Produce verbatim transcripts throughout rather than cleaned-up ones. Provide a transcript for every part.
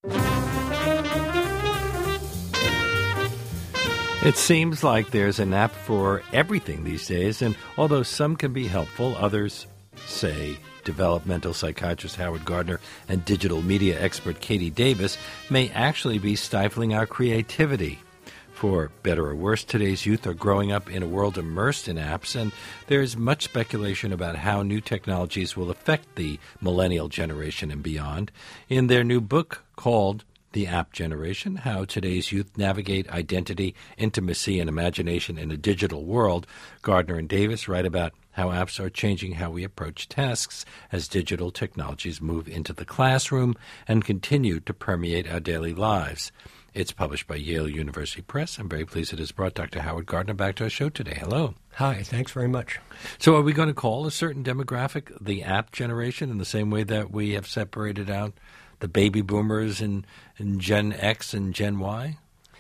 It seems like there's an app for everything these days, and although some can be helpful, others, say developmental psychiatrist Howard Gardner and digital media expert Katie Davis, may actually be stifling our creativity. For better or worse, today's youth are growing up in a world immersed in apps, and there's much speculation about how new technologies will affect the millennial generation and beyond. In their new book called The App Generation, How Today's Youth Navigate Identity, Intimacy, and Imagination in a Digital World, Gardner and Davis write about how apps are changing how we approach tasks as digital technologies move into the classroom and continue to permeate our daily lives. It's published by Yale University Press. I'm very pleased it has brought Doctor Howard Gardner back to our show today. Hello. Hi, thanks very much. So are we going to call a certain demographic the app generation in the same way that we have separated out the baby boomers and, and Gen X and Gen Y?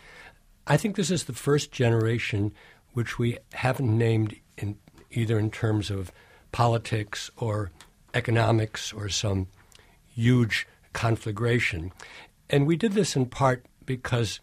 I think this is the first generation which we haven't named in either in terms of politics or economics or some huge conflagration. And we did this in part because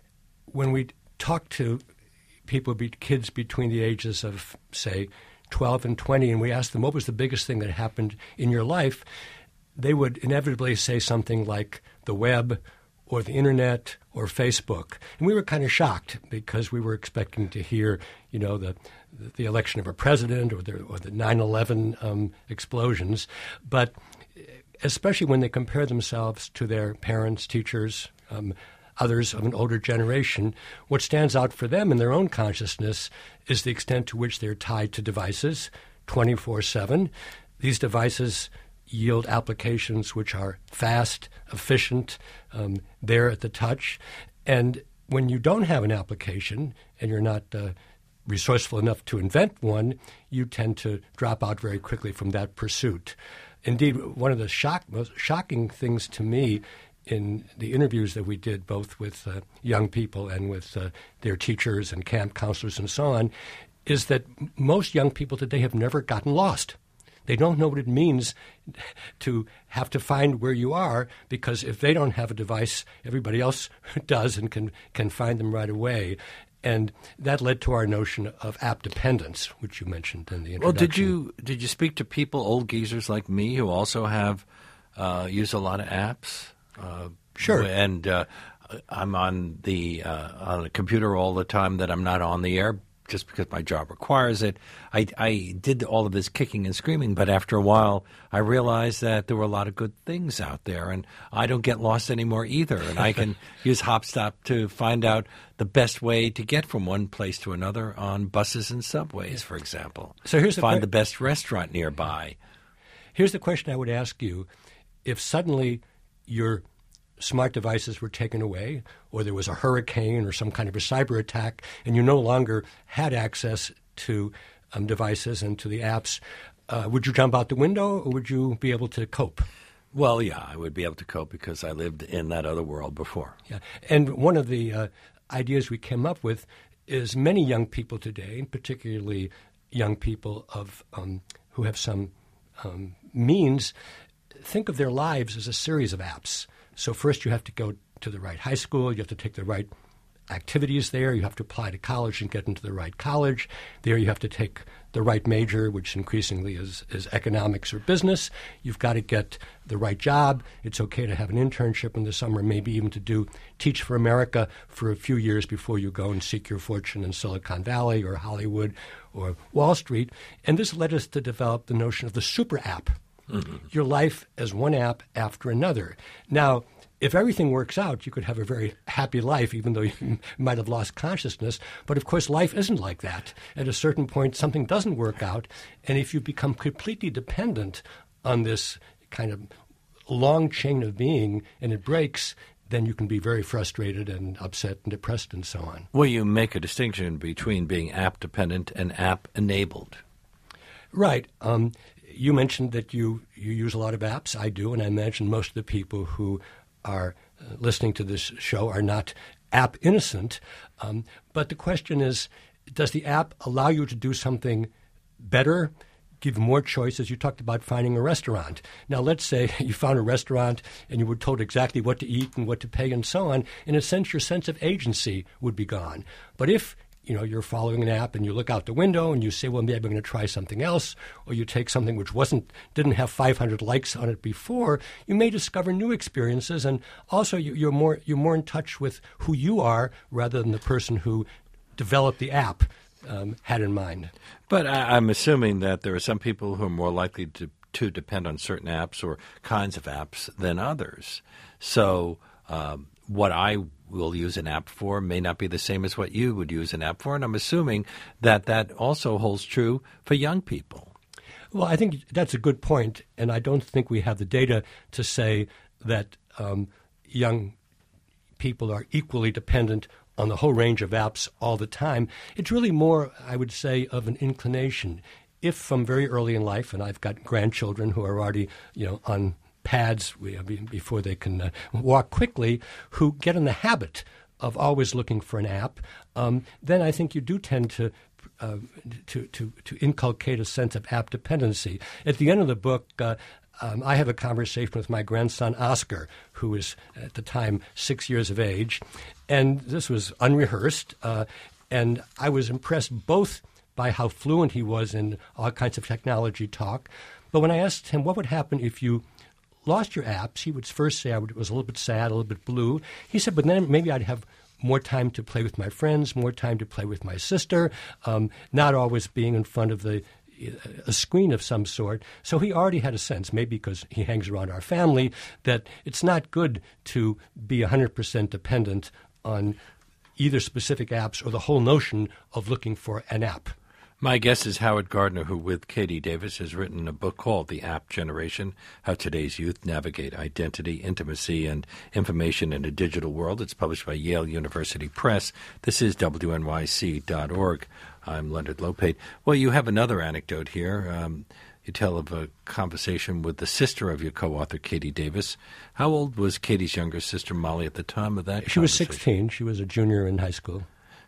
when we talked to people, kids between the ages of, say, twelve and twenty, and we asked them what was the biggest thing that happened in your life, they would inevitably say something like the web or the internet or Facebook. And we were kind of shocked because we were expecting to hear, you know, the the election of a president or the, or the nine eleven um, explosions. But especially when they compare themselves to their parents, teachers, um, others of an older generation, what stands out for them in their own consciousness is the extent to which they're tied to devices twenty-four seven. These devices yield applications which are fast, efficient, um, there at the touch. And when you don't have an application and you're not uh, resourceful enough to invent one, you tend to drop out very quickly from that pursuit. Indeed, one of the shock, most shocking things to me in the interviews that we did, both with uh, young people and with uh, their teachers and camp counselors and so on, is that most young people today have never gotten lost. They don't know what it means to have to find where you are, because if they don't have a device, everybody else does and can, can find them right away. And that led to our notion of app dependence, which you mentioned in the introduction. Well, did you did you speak to people, old geezers like me, who also have uh, use a lot of apps? Uh, sure. And uh, I'm on the uh, on a computer all the time that I'm not on the air just because my job requires it. I, I did all of this kicking and screaming, but after a while I realized that there were a lot of good things out there, and I don't get lost anymore either. And I can use Hopstop to find out the best way to get from one place to another on buses and subways, for example. So here's the Find que- the best restaurant nearby. Here's the question I would ask you. If suddenly your smart devices were taken away, or there was a hurricane or some kind of a cyber attack, and you no longer had access to um, devices and to the apps, uh, would you jump out the window, or would you be able to cope? Well, yeah, I would be able to cope because I lived in that other world before. Yeah, and one of the uh, ideas we came up with is many young people today, particularly young people of um, who have some um, means, think of their lives as a series of apps. So first you have to go to the right high school. You have to take the right activities there. You have to apply to college and get into the right college. There you have to take the right major, which increasingly is, is economics or business. You've got to get the right job. It's okay to have an internship in the summer, maybe even to do Teach for America for a few years before you go and seek your fortune in Silicon Valley or Hollywood or Wall Street. And this led us to develop the notion of the super app. Mm-hmm. Your life as one app after another. Now, if everything works out, you could have a very happy life, even though you might have lost consciousness. But, of course, life isn't like that. At a certain point, something doesn't work out. And if you become completely dependent on this kind of long chain of being and it breaks, then you can be very frustrated and upset and depressed and so on. Well, you make a distinction between being app-dependent and app-enabled. Right. Um, you mentioned that you, you use a lot of apps. I do, and I imagine most of the people who are uh, listening to this show are not app innocent. Um, but the question is, does the app allow you to do something better, give more choices. You talked about finding a restaurant. Now, let's say you found a restaurant and you were told exactly what to eat and what to pay and so on. In a sense, your sense of agency would be gone. But if you know, you're following an app and you look out the window and you say, well, maybe I'm going to try something else, or you take something which wasn't, didn't have five hundred likes on it before, you may discover new experiences, and also you, you're more you're more in touch with who you are rather than the person who developed the app um, had in mind. But I, I'm assuming that there are some people who are more likely to, to depend on certain apps or kinds of apps than others. So um, what I will use an app for may not be the same as what you would use an app for, and I'm assuming that that also holds true for young people. Well, I think that's a good point, and I don't think we have the data to say that um, young people are equally dependent on the whole range of apps all the time. It's really more, I would say, of an inclination. If from very early in life, and I've got grandchildren who are already, you know, on pads before they can uh, walk quickly, who get in the habit of always looking for an app, um, then I think you do tend to, uh, to to to inculcate a sense of app dependency. At the end of the book, uh, um, I have a conversation with my grandson Oscar, who is at the time six years of age, and this was unrehearsed, uh, and I was impressed both by how fluent he was in all kinds of technology talk, but when I asked him what would happen if you lost your apps, he would first say I would, was a little bit sad, a little bit blue. He said, but then maybe I'd have more time to play with my friends, more time to play with my sister, um, not always being in front of the a screen of some sort. So he already had a sense, maybe because he hangs around our family, that it's not good to be one hundred percent dependent on either specific apps or the whole notion of looking for an app. My guest is Howard Gardner, who with Katie Davis has written a book called The App Generation, How Today's Youth Navigate Identity, Intimacy, and Information in a Digital World. It's published by Yale University Press. This is W N Y C dot org. I'm Leonard Lopate. Well, you have another anecdote here. Um, you tell of a conversation with the sister of your co-author, Katie Davis. How old was Katie's younger sister, Molly, at the time of that She was sixteen. She was a junior in high school.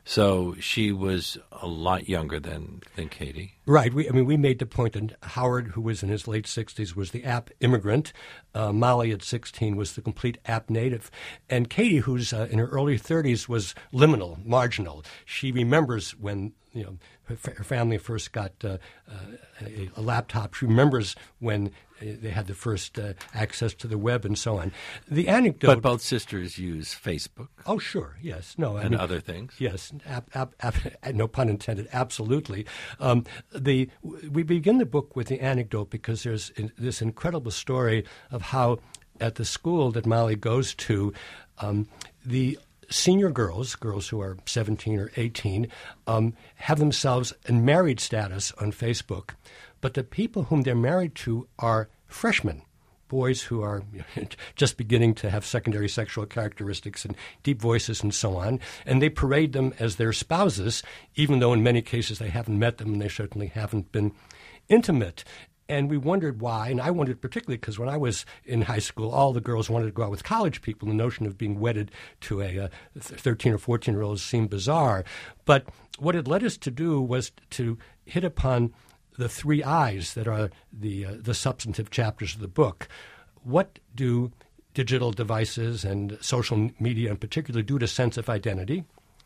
So she was a lot younger than, than Katie. Right. We, I mean, we made the point that Howard, who was in his late sixties, was the app immigrant. Uh, Molly, at sixteen, was the complete app native. And Katie, who's uh, in her early thirties, was liminal, marginal. She remembers when, you know, her, her family first got uh, uh, a, a laptop. She remembers when they had the first uh, access to the web and so on. The anecdote. But both sisters use Facebook. Oh, sure. Yes. No. I and mean, other things. Yes. App, app, app, no pun intended. Absolutely. Um, the we begin the book with the anecdote because there's in, this incredible story of how at the school that Molly goes to, um, the senior girls, girls who are seventeen or eighteen, um, have themselves in married status on Facebook. But the people whom they're married to are freshmen, boys who are just beginning to have secondary sexual characteristics and deep voices and so on. And they parade them as their spouses, even though in many cases they haven't met them and they certainly haven't been intimate. And we wondered why, and I wondered particularly because when I was in high school, all the girls wanted to go out with college people. The notion of being wedded to a uh, thirteen or fourteen-year-old seemed bizarre. But what it led us to do was to hit upon the three I's that are the uh, the substantive chapters of the book. What do digital devices and social media in particular do to sense of identity?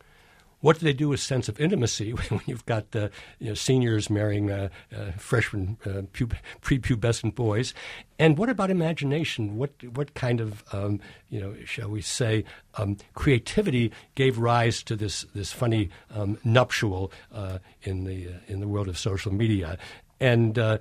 What do they do with sense of intimacy when you've got uh, you know, seniors marrying uh, uh, freshman uh, pub- prepubescent boys? And what about imagination? What what kind of um, you know shall we say um, creativity gave rise to this this funny um, nuptial uh, in the uh, in the world of social media? And uh,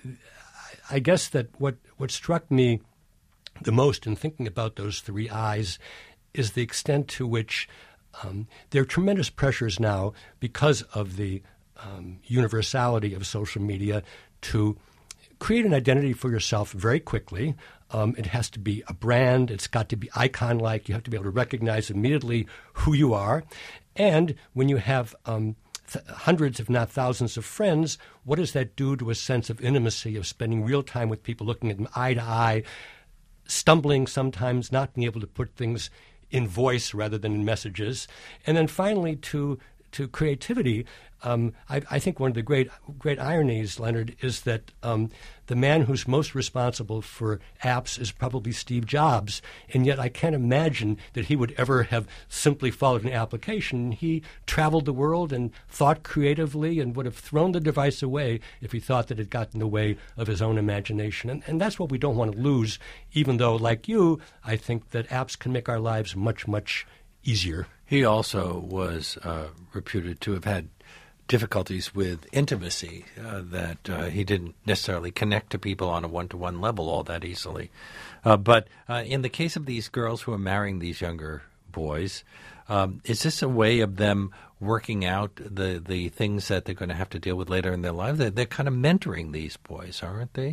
I guess that what what struck me the most in thinking about those three I's is the extent to which Um, there are tremendous pressures now because of the um, universality of social media to create an identity for yourself very quickly. Um, it has to be a brand. It's got to be icon-like. You have to be able to recognize immediately who you are. And when you have um, th- hundreds, if not thousands of friends, what does that do to a sense of intimacy, of spending real time with people, looking at them eye to eye, stumbling sometimes, not being able to put things in voice rather than in messages, and then finally to to creativity, um, I, I think one of the great great ironies, Leonard, is that um, the man who's most responsible for apps is probably Steve Jobs, and yet I can't imagine that he would ever have simply followed an application. He traveled the world and thought creatively and would have thrown the device away if he thought that it got in the way of his own imagination. And, and that's what we don't want to lose, even though, like you, I think that apps can make our lives much, much easier. He also was uh, reputed to have had difficulties with intimacy, uh, that uh, he didn't necessarily connect to people on a one-to-one level all that easily. Uh, but uh, in the case of these girls who are marrying these younger boys, um, is this a way of them working out the, the things that they're going to have to deal with later in their lives? They're, they're kind of mentoring these boys, aren't they?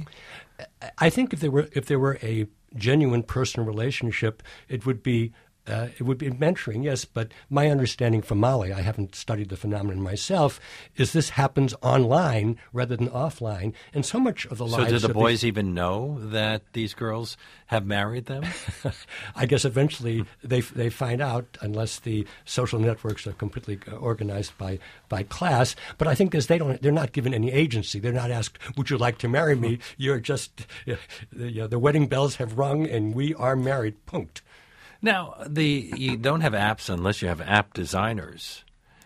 I think if there were if there were a genuine personal relationship, it would be Uh, it would be mentoring, yes, but my understanding from Molly, I haven't studied the phenomenon myself, is this happens online rather than offline. And so much of the so lives do the of boys these, even know that these girls have married them? I guess eventually they they find out, unless the social networks are completely organized by, by class. But I think as they don't, they're not given any agency. They're not asked, would you like to marry me? You're just, you know, the wedding bells have rung and we are married, punct. Now, the you don't have apps unless you have app designers.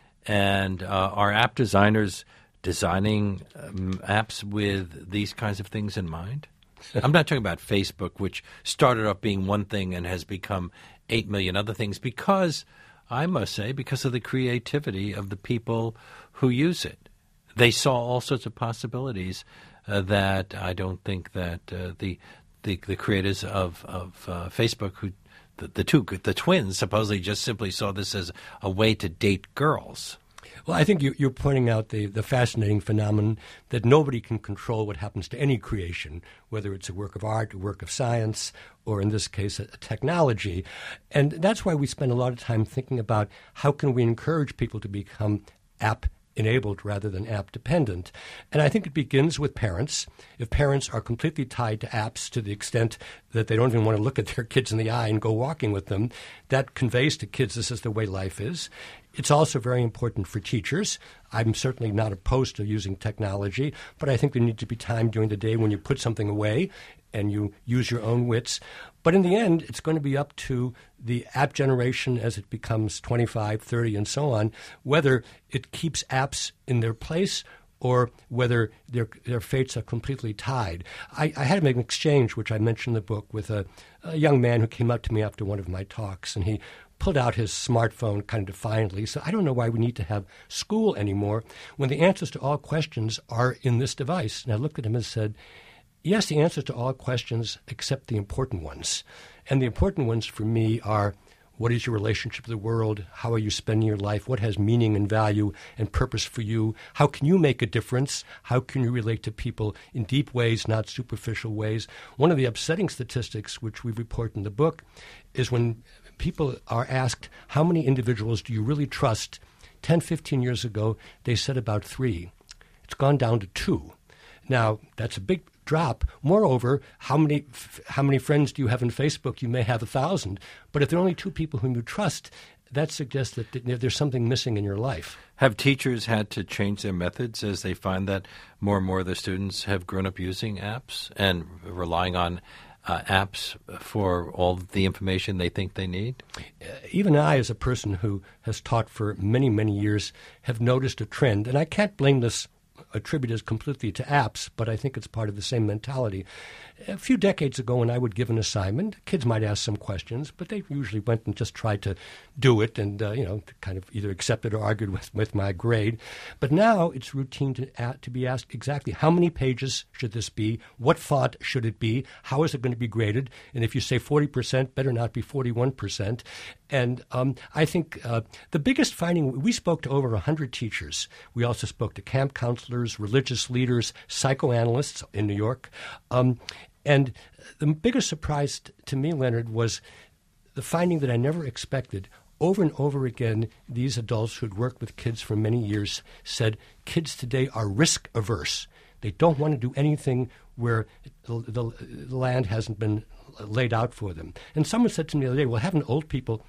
And uh, are app designers designing um, apps with these kinds of things in mind? I'm not talking about Facebook, which started off being one thing and has become eight million other things because, I must say, because of the creativity of the people who use it. They saw all sorts of possibilities uh, that I don't think that uh, the, the the creators of, of uh, Facebook who The, the two, the twins, supposedly just simply saw this as a way to date girls. Well, I think you, you're pointing out the, the fascinating phenomenon that nobody can control what happens to any creation, whether it's a work of art, a work of science, or in this case, a, a technology. And that's why we spend a lot of time thinking about how can we encourage people to become app enabled rather than app dependent. And I think it begins with parents. If parents are completely tied to apps to the extent that they don't even want to look at their kids in the eye and go walking with them, that conveys to kids this is the way life is. It's also very important for teachers. I'm certainly not opposed to using technology, but I think there needs to be time during the day when you put something away and you use your own wits. But in the end, it's going to be up to the app generation as it becomes twenty-five, thirty, and so on, whether it keeps apps in their place or whether their their fates are completely tied. I, I had to make an exchange, which I mentioned in the book, with a, a young man who came up to me after one of my talks, and he pulled out his smartphone kind of defiantly. So I don't know why we need to have school anymore when the answers to all questions are in this device. And I looked at him and said, yes, the answers to all questions except the important ones. And the important ones for me are, what is your relationship to the world? How are you spending your life? What has meaning and value and purpose for you? How can you make a difference? How can you relate to people in deep ways, not superficial ways? One of the upsetting statistics, which we report in the book, is when people are asked, how many individuals do you really trust? ten, fifteen years ago, they said about three. It's gone down to two. Now, that's a big drop. Moreover, how many f- how many friends do you have on Facebook? You may have a thousand. But if there are only two people whom you trust, that suggests that th- there's something missing in your life. Have teachers had to change their methods as they find that more and more of the students have grown up using apps and relying on uh, apps for all the information they think they need? Uh, even I, as a person who has taught for many, many years, have noticed a trend, and I can't blame this attributed completely to apps, but I think it's part of the same mentality. A few decades ago, when I would give an assignment, kids might ask some questions, but they usually went and just tried to do it and, uh, you know, kind of either accepted or argued with, with my grade. But now it's routine to, uh, to be asked exactly how many pages should this be, what font should it be, how is it going to be graded, and if you say forty percent, better not be forty-one percent. And um, I think uh, the biggest finding, we spoke to over one hundred teachers. We also spoke to camp counselors, religious leaders, psychoanalysts in New York. Um, and the biggest surprise t- to me, Leonard, was the finding that I never expected. Over and over again, these adults who had worked with kids for many years said kids today are risk averse. They don't want to do anything where the, the, the land hasn't been laid out for them. And someone said to me the other day, well, haven't old people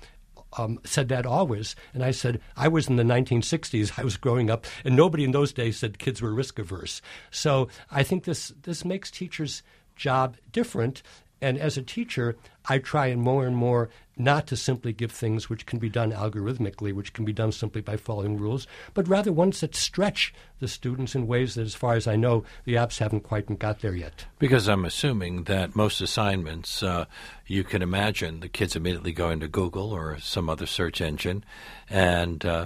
um, said that always. And I said, I was in the nineteen sixties. I was growing up, and nobody in those days said kids were risk averse. So I think this this makes teachers' job different. And as a teacher, I try and more and more not to simply give things which can be done algorithmically, which can be done simply by following rules, but rather ones that stretch the students in ways that, as far as I know, the apps haven't quite got there yet. Because I'm assuming that most assignments, uh, you can imagine the kids immediately going to Google or some other search engine and uh,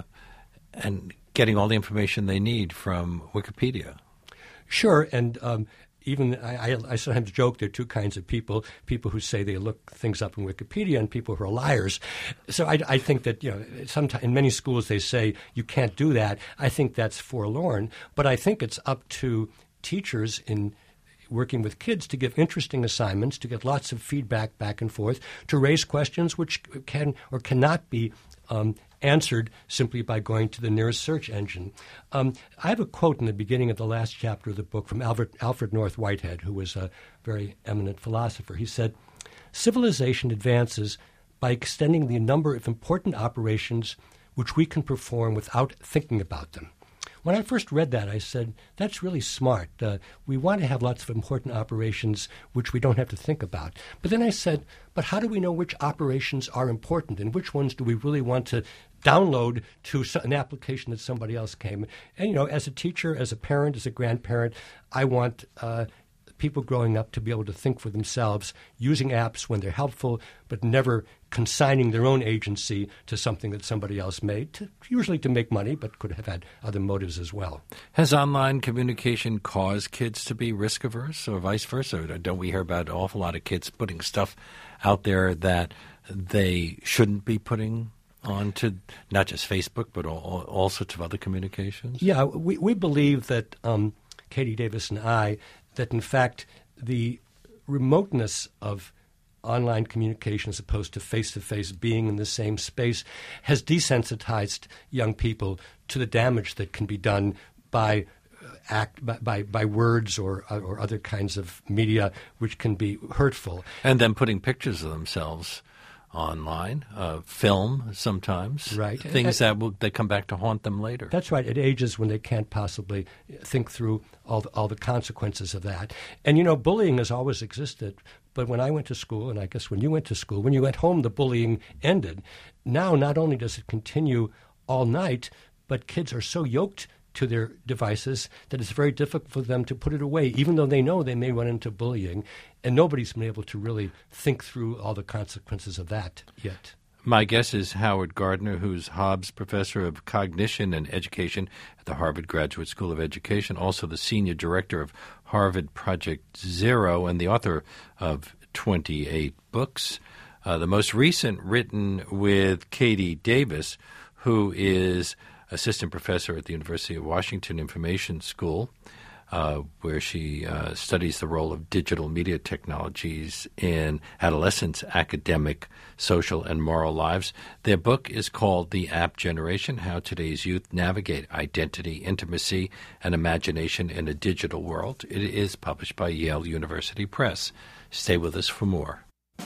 and getting all the information they need from Wikipedia. Sure, and um, even I, I, I sometimes joke there are two kinds of people: people who say they look things up in Wikipedia, and people who are liars. So I, I think that, you know, sometimes in many schools they say you can't do that. I think that's forlorn, but I think it's up to teachers in working with kids to give interesting assignments, to get lots of feedback back and forth, to raise questions which can or cannot be um, answered simply by going to the nearest search engine. Um, I have a quote in the beginning of the last chapter of the book from Alfred, Alfred North Whitehead, who was a very eminent philosopher. He said, "Civilization advances by extending the number of important operations which we can perform without thinking about them." When I first read that, I said, that's really smart. Uh, we want to have lots of important operations which we don't have to think about. But then I said, but how do we know which operations are important and which ones do we really want to download to an application that somebody else came? And, you know, as a teacher, as a parent, as a grandparent, I want uh, people growing up to be able to think for themselves, using apps when they're helpful, but never consigning their own agency to something that somebody else made, to, usually to make money, but could have had other motives as well. Has online communication caused kids to be risk-averse or vice versa? Don't we hear about an awful lot of kids putting stuff out there that they shouldn't be putting onto not just Facebook, but all, all sorts of other communications? Yeah, we, we believe that, um, Katie Davis and I, that in fact the remoteness of online communication as opposed to face-to-face being in the same space has desensitized young people to the damage that can be done by uh, act by, by, by words or or other kinds of media which can be hurtful. And then putting pictures of themselves online, uh, film sometimes, right? Things and, that will they come back to haunt them later. That's right. At ages when they can't possibly think through all the, all the consequences of that. And you know, bullying has always existed. But when I went to school, and I guess when you went to school, when you went home, the bullying ended. Now, not only does it continue all night, but kids are so yoked to their devices that it's very difficult for them to put it away, even though they know they may run into bullying. And nobody's been able to really think through all the consequences of that yet. My guest is Howard Gardner, who's Hobbs Professor of Cognition and Education at the Harvard Graduate School of Education, also the Senior Director of Harvard Project Zero and the author of twenty-eight books. Uh, the most recent written with Katie Davis, who is Assistant Professor at the University of Washington Information School, uh, where she uh, studies the role of digital media technologies in adolescents' academic, social, and moral lives. Their book is called The App Generation, How Today's Youth Navigate Identity, Intimacy, and Imagination in a Digital World. It is published by Yale University Press. Stay with us for more.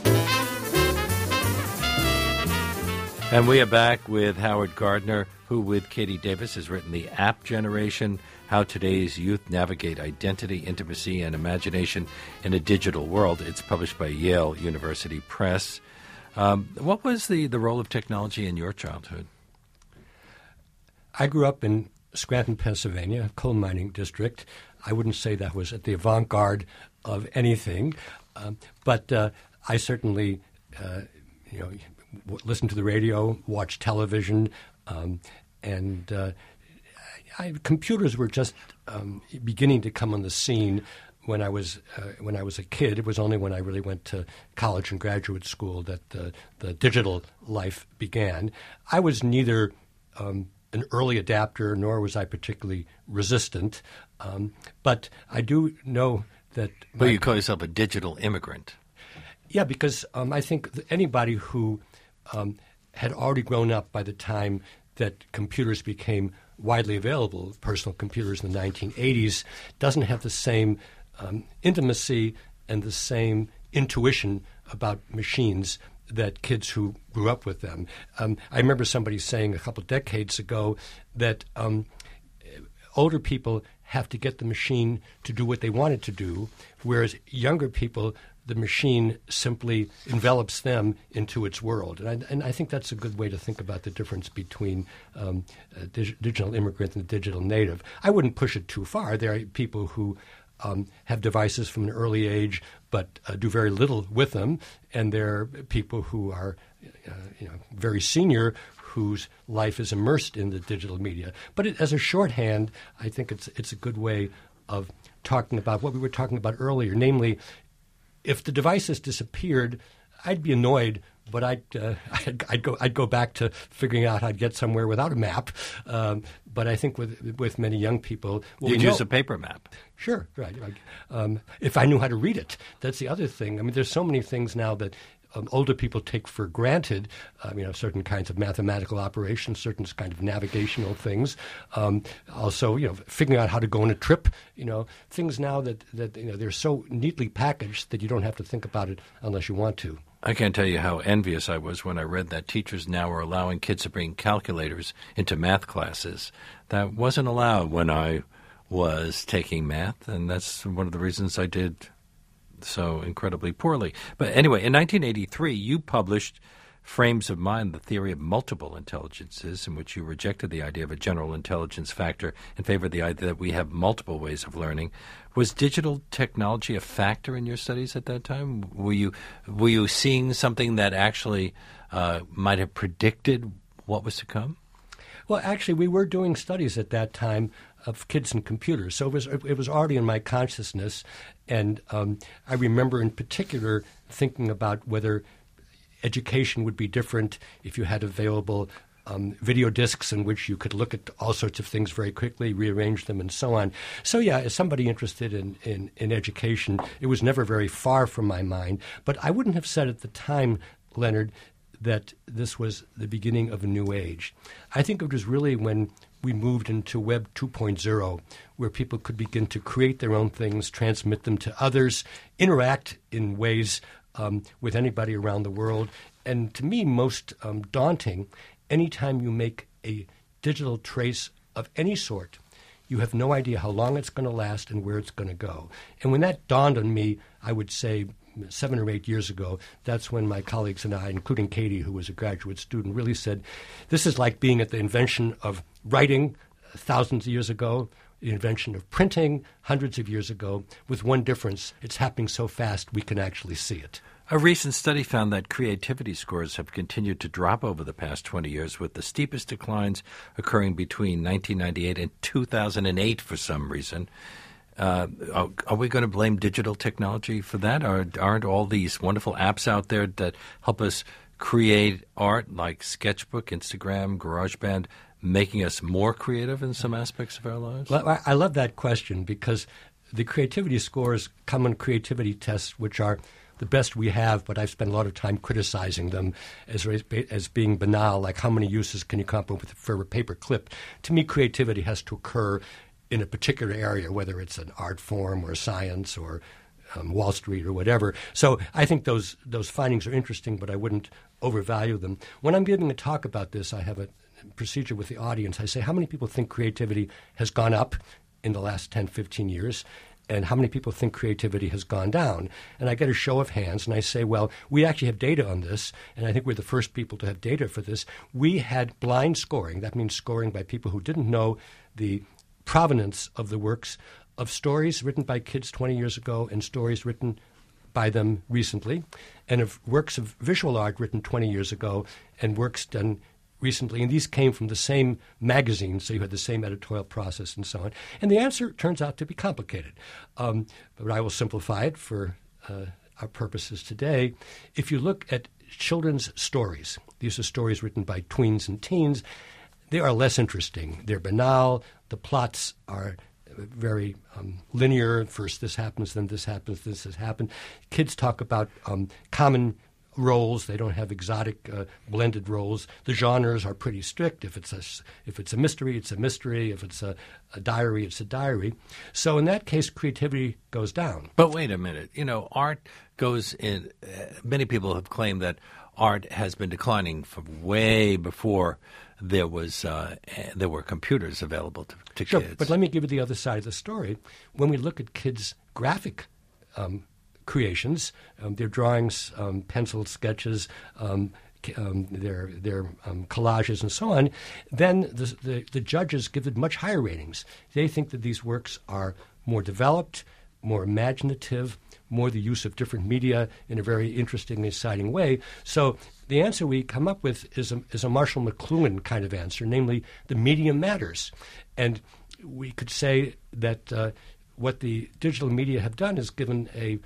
And we are back with Howard Gardner, who with Katie Davis has written The App Generation, How Today's Youth Navigate Identity, Intimacy, and Imagination in a Digital World. It's published by Yale University Press. Um, what was the, the role of technology in your childhood? I grew up in Scranton, Pennsylvania, a coal mining district. I wouldn't say that was at the avant-garde of anything, um, but uh, I certainly, uh, you know, listen to the radio, watch television, um, and uh, I, computers were just um, beginning to come on the scene when I was uh, when I was a kid. It was only when I really went to college and graduate school that the, the digital life began. I was neither um, an early adapter nor was I particularly resistant, um, but I do know that. Well, my, you call yourself a digital immigrant. Yeah, because um, I think anybody who um, had already grown up by the time that computers became widely available, personal computers in the nineteen eighties, doesn't have the same um, intimacy and the same intuition about machines that kids who grew up with them. Um, I remember somebody saying a couple decades ago that um, older people have to get the machine to do what they want it to do, whereas younger people, the machine simply envelops them into its world. And I, and I think that's a good way to think about the difference between um, a dig- digital immigrant and a digital native. I wouldn't push it too far. There are people who um, have devices from an early age but uh, do very little with them, and there are people who are uh, you know, very senior whose life is immersed in the digital media. But it, as a shorthand, I think it's it's a good way of talking about what we were talking about earlier, namely, if the devices disappeared, I'd be annoyed, but I'd, uh, I'd, I'd go I'd go back to figuring out how to get somewhere without a map. Um, but I think with with many young people, well, you'd use a paper map. Sure, right. Um, if I knew how to read it, that's the other thing. I mean, there's so many things now that Um, older people take for granted, um, you know, certain kinds of mathematical operations, certain kind of navigational things. Um, also, you know, figuring out how to go on a trip, you know, things now that, that you know, they're so neatly packaged that you don't have to think about it unless you want to. I can't tell you how envious I was when I read that teachers now are allowing kids to bring calculators into math classes. That wasn't allowed when I was taking math, and that's one of the reasons I did so incredibly poorly. But anyway, in nineteen eighty-three, you published Frames of Mind, the Theory of Multiple Intelligences, in which you rejected the idea of a general intelligence factor in favor of the idea that we have multiple ways of learning. Was digital technology a factor in your studies at that time? Were you were you seeing something that actually uh, might have predicted what was to come? Well, actually, we were doing studies at that time of kids and computers, so it was it was already in my consciousness, and um, I remember in particular thinking about whether education would be different if you had available um, video discs in which you could look at all sorts of things very quickly, rearrange them, and so on. So, yeah, as somebody interested in, in, in education, it was never very far from my mind, but I wouldn't have said at the time, Leonard, that this was the beginning of a new age. I think it was really when we moved into Web two point oh, where people could begin to create their own things, transmit them to others, interact in ways um, with anybody around the world. And to me, most um, daunting, anytime you make a digital trace of any sort, you have no idea how long it's going to last and where it's going to go. And when that dawned on me, I would say seven or eight years ago, that's when my colleagues and I, including Katie, who was a graduate student, really said, this is like being at the invention of writing thousands of years ago, the invention of printing hundreds of years ago, with one difference. It's happening so fast we can actually see it. A recent study found that creativity scores have continued to drop over the past twenty years, with the steepest declines occurring between nineteen ninety-eight and two thousand eight for some reason. Uh, are, are we going to blame digital technology for that? Or aren't all these wonderful apps out there that help us create art like Sketchbook, Instagram, GarageBand, making us more creative in some aspects of our lives? Well, I love that question because the creativity scores come on creativity tests, which are the best we have, but I've spent a lot of time criticizing them as as being banal, like how many uses can you come up with for a paper clip? To me, creativity has to occur in a particular area, whether it's an art form or science or um, Wall Street or whatever. So I think those those findings are interesting, but I wouldn't overvalue them. When I'm giving a talk about this, I have a procedure with the audience. I say, how many people think creativity has gone up in the last ten, fifteen years? And how many people think creativity has gone down? And I get a show of hands, and I say, well, we actually have data on this, and I think we're the first people to have data for this. We had blind scoring. That means scoring by people who didn't know the provenance of the works of stories written by kids twenty years ago and stories written by them recently, and of works of visual art written twenty years ago and works done recently. And these came from the same magazine, so you had the same editorial process and so on. And the answer turns out to be complicated. Um, but I will simplify it for uh, our purposes today. If you look at children's stories, these are stories written by tweens and teens, they are less interesting. They're banal. The plots are very um, linear. First this happens, then this happens, this has happened. Kids talk about um, common roles. They don't have exotic uh, blended roles. The genres are pretty strict. If it's a, if it's a mystery, it's a mystery. If it's a, a diary, it's a diary. So in that case, creativity goes down. But wait a minute. You know, art goes in uh, – many people have claimed that art has been declining from way before there was uh, there were computers available to, to sure, kids. But let me give you the other side of the story. When we look at kids' graphic um, creations, um, their drawings, um, pencil sketches, um, um, their their um, collages, and so on, then the, the the judges give it much higher ratings. They think that these works are more developed, more imaginative, more the use of different media in a very interesting and exciting way. So the answer we come up with is a, is a Marshall McLuhan kind of answer, namely the medium matters. And we could say that uh, what the digital media have done is given a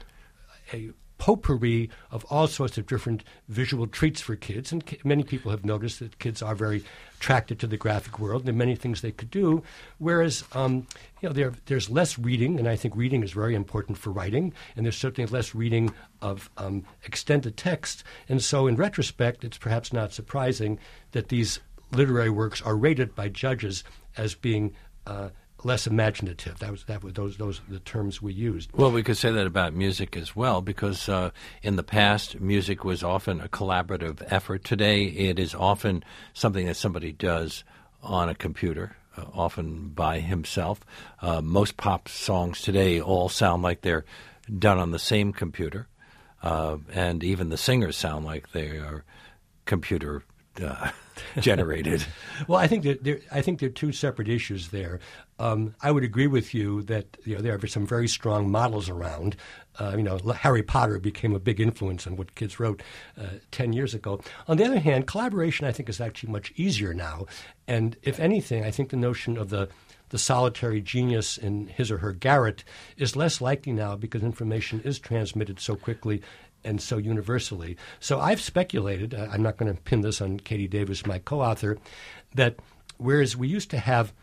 a potpourri of all sorts of different visual treats for kids. And ki- many people have noticed that kids are very attracted to the graphic world. And there are many things they could do, whereas um, you know there, there's less reading, and I think reading is very important for writing, and there's certainly less reading of um, extended text. And so in retrospect, it's perhaps not surprising that these literary works are rated by judges as being uh, less imaginative. That was that was those those are the terms we used. Well, we could say that about music as well, because uh, in the past, music was often a collaborative effort. Today, it is often something that somebody does on a computer, uh, often by himself. Uh, most pop songs today all sound like they're done on the same computer, uh, and even the singers sound like they are computer uh, generated. Well, I think that there, I think there are two separate issues there. Um, I would agree with you that you know there are some very strong models around. Uh, you know, Harry Potter became a big influence on what kids wrote uh, ten years ago. On the other hand, collaboration I think is actually much easier now. And if anything, I think the notion of the the solitary genius in his or her garret is less likely now because information is transmitted so quickly and so universally. So I've speculated, uh, I'm not going to pin this on Katie Davis, my co-author, that whereas we used to have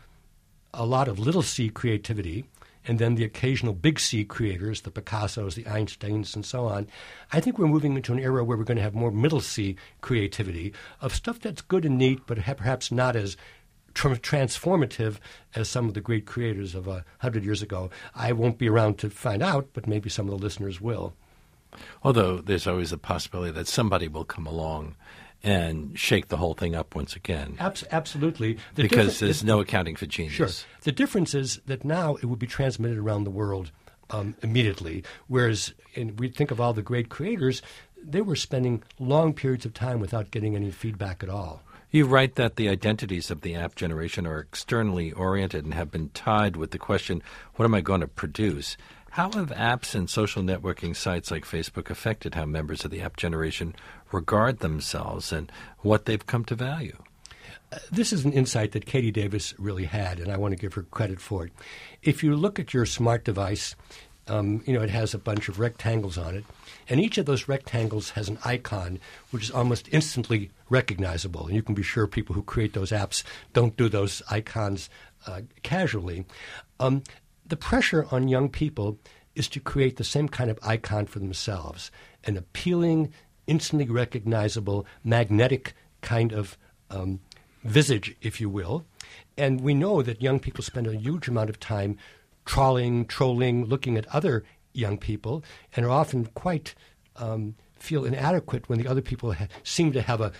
a lot of little c creativity and then the occasional big C creators, the Picassos, the Einsteins, and so on, I think we're moving into an era where we're going to have more middle C creativity of stuff that's good and neat, but ha- perhaps not as Tra- transformative as some of the great creators of a hundred years ago. I won't be around to find out, but maybe some of the listeners will. Although there's always a possibility that somebody will come along and shake the whole thing up once again. Abs- absolutely. The because there's no accounting for genius. Sure. The difference is that now it would be transmitted around the world um, immediately, whereas in, we think of all the great creators, they were spending long periods of time without getting any feedback at all. You write that the identities of the app generation are externally oriented and have been tied with the question, what am I going to produce? How have apps and social networking sites like Facebook affected how members of the app generation regard themselves and what they've come to value? Uh, this is an insight that Katie Davis really had, and I want to give her credit for it. If you look at your smart device, um, you know, it has a bunch of rectangles on it, and each of those rectangles has an icon which is almost instantly recognizable. And you can be sure people who create those apps don't do those icons uh, casually. Um, the pressure on young people is to create the same kind of icon for themselves, an appealing, instantly recognizable, magnetic kind of um, visage, if you will. And we know that young people spend a huge amount of time trawling, trolling, looking at other young people, and are often quite um, feel inadequate when the other people ha- seem to have a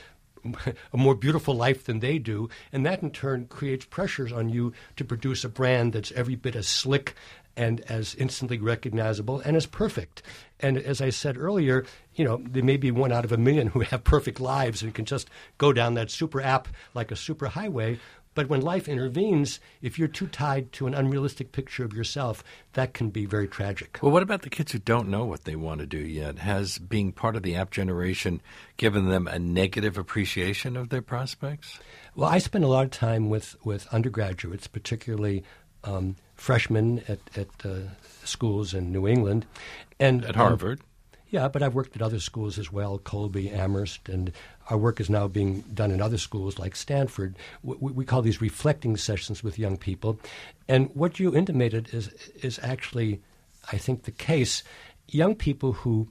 a more beautiful life than they do, and that in turn creates pressures on you to produce a brand that's every bit as slick and as instantly recognizable and as perfect. And as I said earlier, you know, there may be one out of a million who have perfect lives and can just go down that super app like a super highway. But when life intervenes, if you're too tied to an unrealistic picture of yourself, that can be very tragic. Well, what about the kids who don't know what they want to do yet? Has being part of the app generation given them a negative appreciation of their prospects? Well, I spend a lot of time with, with undergraduates, particularly um, freshmen at, at uh, schools in New England. and At Harvard? Um, yeah, but I've worked at other schools as well, Colby, Amherst, and our work is now being done in other schools like Stanford. We, we call these reflecting sessions with young people. And what you intimated is is actually, I think, the case. Young people who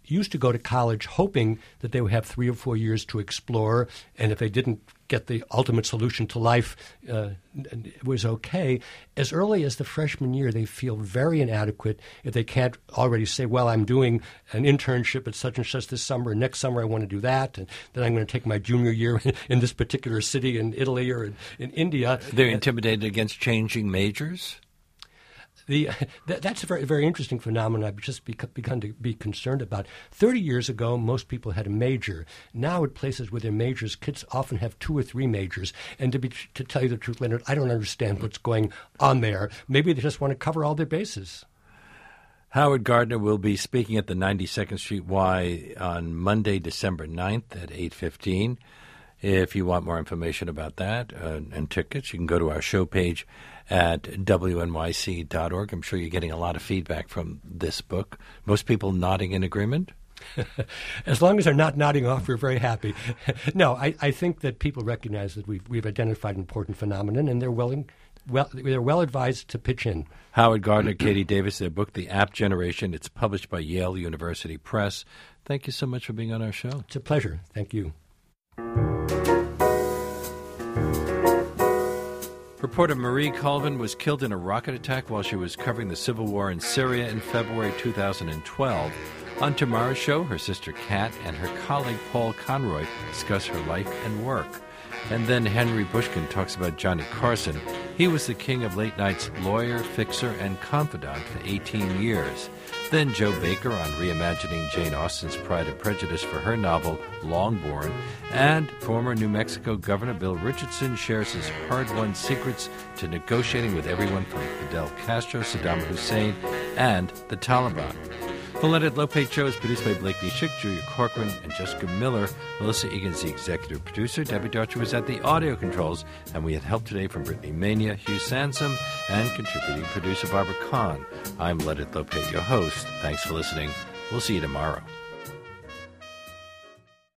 used to go to college hoping that they would have three or four years to explore, and if they didn't get the ultimate solution to life, uh, it was okay. As early as the freshman year, they feel very inadequate if they can't already say, well, I'm doing an internship at such and such this summer, and next summer I want to do that, and then I'm going to take my junior year in this particular city in Italy or in, in India. They're intimidated against changing majors? The, that, that's a very, very interesting phenomenon I've just beca- begun to be concerned about. Thirty years ago, most people had a major. Now at places where they're majors, kids often have two or three majors. And to, be, to tell you the truth, Leonard, I don't understand what's going on there. Maybe they just want to cover all their bases. Howard Gardner will be speaking at the ninety-second Street Y on Monday, December ninth at eight fifteen. If you want more information about that uh, and tickets, you can go to our show page at W N Y C dot org. I'm sure you're getting a lot of feedback from this book. Most people nodding in agreement? As long as they're not nodding off, we're very happy. No, I, I think that people recognize that we've, we've identified an important phenomenon, and they're willing, well, they're well advised to pitch in. Howard Gardner, Katie Davis, their book, The App Generation. It's published by Yale University Press. Thank you so much for being on our show. It's a pleasure. Thank you. Reporter Marie Colvin was killed in a rocket attack while she was covering the civil war in Syria in February two thousand twelve. On tomorrow's show, her sister Kat and her colleague Paul Conroy discuss her life and work. And then Henry Bushkin talks about Johnny Carson. He was the king of late night's lawyer, fixer, and confidant for eighteen years. Then Joe Baker on reimagining Jane Austen's Pride and Prejudice for her novel, Longborn. And former New Mexico Governor Bill Richardson shares his hard-won secrets to negotiating with everyone from Fidel Castro, Saddam Hussein, and the Taliban. The Leonard Lopate Show is produced by Blake Nishik, Julia Corcoran, and Jessica Miller. Melissa Egan's the executive producer. Debbie Darcher was at the audio controls. And we had help today from Brittany Mania, Hugh Sansom, and contributing producer Barbara Kahn. I'm Leonard Lopate, your host. Thanks for listening. We'll see you tomorrow.